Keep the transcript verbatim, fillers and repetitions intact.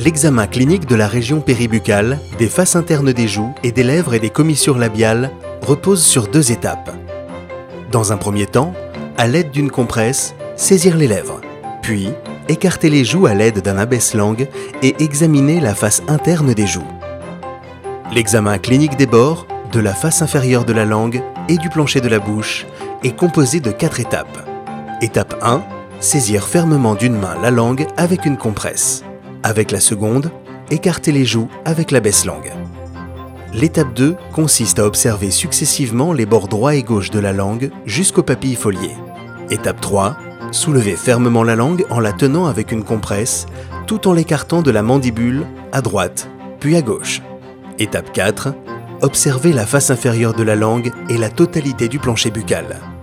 L'examen clinique de la région péribuccale, des faces internes des joues et des lèvres et des commissures labiales repose sur deux étapes. Dans un premier temps, à l'aide d'une compresse, saisir les lèvres, puis écarter les joues à l'aide d'un abaisse-langue et examiner la face interne des joues. L'examen clinique des bords, de la face inférieure de la langue et du plancher de la bouche est composé de quatre étapes. Étape un, saisir fermement d'une main la langue avec une compresse. Avec la seconde, écarter les joues avec l'abaisse-langue. L'étape deux consiste à observer successivement les bords droit et gauche de la langue jusqu'aux papilles foliées. Étape trois, soulever fermement la langue en la tenant avec une compresse, tout en l'écartant de la mandibule à droite, puis à gauche. Étape quatre, observer la face inférieure de la langue et la totalité du plancher buccal.